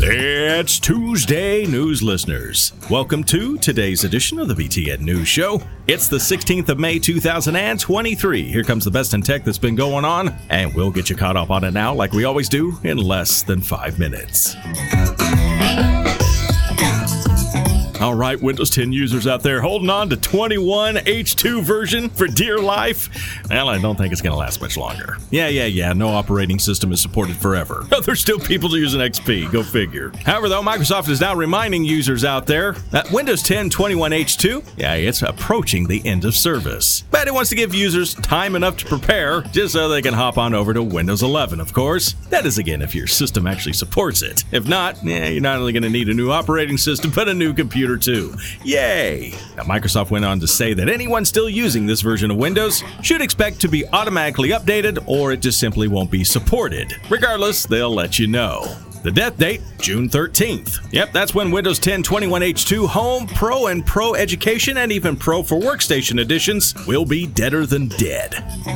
It's Tuesday, news listeners. Welcome to today's edition of the BTN News Show. It's the 16th of May, 2023. Here comes the best in tech that's been going on, and we'll get you caught up on it now like we always do in less than 5 minutes. All right, Windows 10 users out there holding on to 21H2 version for dear life. Well, I don't think it's going to last much longer. Yeah. No operating system is supported forever. There's still people using XP. Go figure. However, though, Microsoft is now reminding users out there that Windows 10 21H2, it's approaching the end of service. But it wants to give users time enough to prepare just so they can hop on over to Windows 11, of course. That is, again, if your system actually supports it. If not, you're not only going to need a new operating system, but a new computer too. Yay! Now, Microsoft went on to say that anyone still using this version of Windows should expect to be automatically updated, or it just simply won't be supported. Regardless, they'll let you know. The death date, June 13th. Yep, that's when Windows 10 21H2 Home, Pro, and Pro Education, and even Pro for Workstation editions will be deader than dead.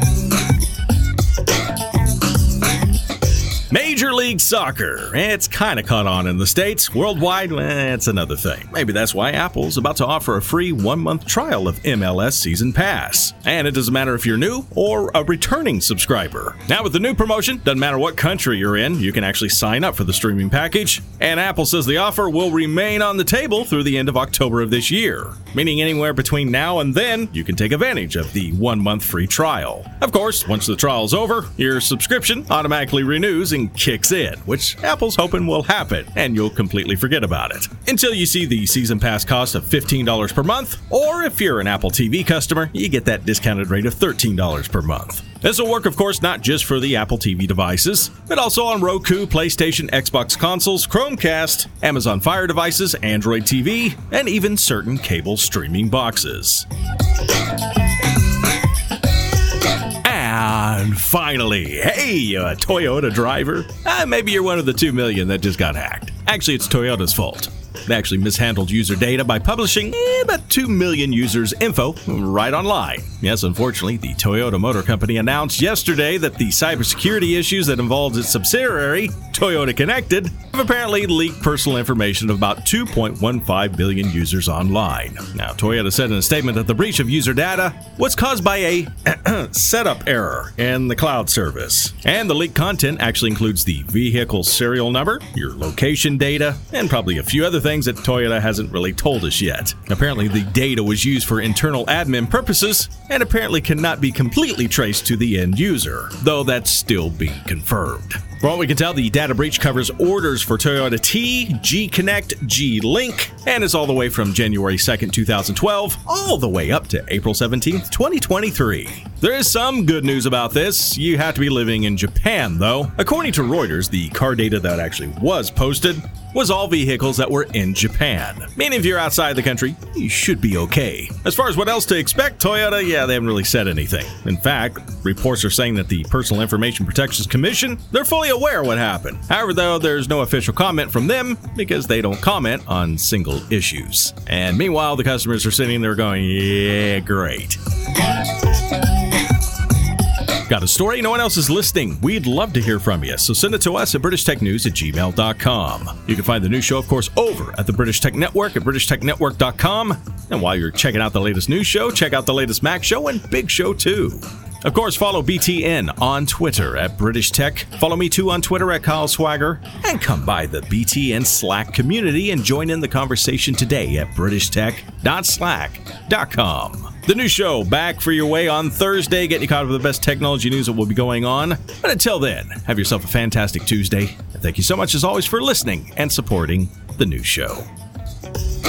Major League Soccer. It's kind of caught on in the States. Worldwide, it's another thing. Maybe that's why Apple's about to offer a free 1-month trial of MLS Season Pass. And it doesn't matter if you're new or a returning subscriber. Now with the new promotion, doesn't matter what country you're in, you can actually sign up for the streaming package. And Apple says the offer will remain on the table through the end of October of this year. Meaning anywhere between now and then, you can take advantage of the 1-month free trial. Of course, once the trial's over, your subscription automatically renews and kicks in, which Apple's hoping will happen, and you'll completely forget about it. Until you see the season pass cost of $15 per month, or if you're an Apple TV customer, you get that discounted rate of $13 per month. This will work, of course, not just for the Apple TV devices, but also on Roku, PlayStation, Xbox consoles, Chromecast, Amazon Fire devices, Android TV, and even certain cable streaming boxes. And finally, hey, a Toyota driver? Maybe you're one of the 2 million that just got hacked. Actually, it's Toyota's fault. They actually mishandled user data by publishing about 2 million users' info right online. Yes, unfortunately, the Toyota Motor Company announced yesterday that the cybersecurity issues that involved its subsidiary, Toyota Connected, have apparently leaked personal information of about 2.15 billion users online. Now, Toyota said in a statement that the breach of user data was caused by a setup error in the cloud service. And the leaked content actually includes the vehicle serial number, your location data, and probably a few other things that Toyota hasn't really told us yet. Apparently, the data was used for internal admin purposes and apparently cannot be completely traced to the end user, though that's still being confirmed. For all we can tell, the data breach covers orders for Toyota T, G-Connect, G-Link, and is all the way from January 2nd, 2012, all the way up to April 17th, 2023. There is some good news about this. You have to be living in Japan, though. According to Reuters, the car data that actually was posted was all vehicles that were in Japan. Meaning if you're outside the country, you should be okay. As far as what else to expect, Toyota, they haven't really said anything. In fact, reports are saying that the Personal Information Protection Commission, they're fully aware of what happened. However, though, there's no official comment from them because they don't comment on single issues. And meanwhile, the customers are sitting there going, yeah, great. Got a story? No one else is listening. We'd love to hear from you, so send it to us at BritishTechNews@gmail.com. You can find the new show, of course, over at the British Tech Network at BritishTechNetwork.com. And while you're checking out the latest news show, check out the latest Mac show and Big Show too. Of course, follow BTN on Twitter at British Tech. Follow me too on Twitter at Kyle Swagger. And come by the BTN Slack community and join in the conversation today at BritishTech.slack.com. The new show back for your way on Thursday, getting you caught up with the best technology news that will be going on. But until then, have yourself a fantastic Tuesday. And thank you so much as always for listening and supporting the new show.